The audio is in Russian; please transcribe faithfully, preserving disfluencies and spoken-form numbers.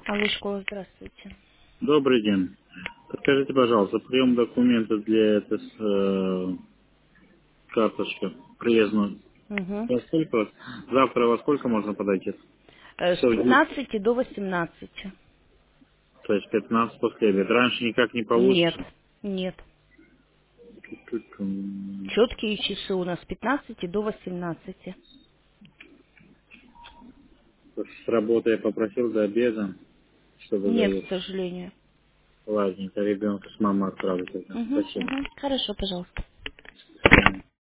Алло, школа, здравствуйте. Добрый день. Подскажите, пожалуйста, прием документов для этой э, карточки приездную. Угу. Во сколько? Завтра во сколько можно подойти? С Часов десять, пятнадцати до восемнадцати. то есть пятнадцать после обеда. Раньше никак не Нет, получится. нет. М, Четкие часы у нас с пятнадцати до восемнадцати. С работы я попросил до обеда, чтобы Нет, к заехать. сожалению. Ладненько, ребенка с мамой отправить. Угу, Спасибо. угу. Хорошо, пожалуйста.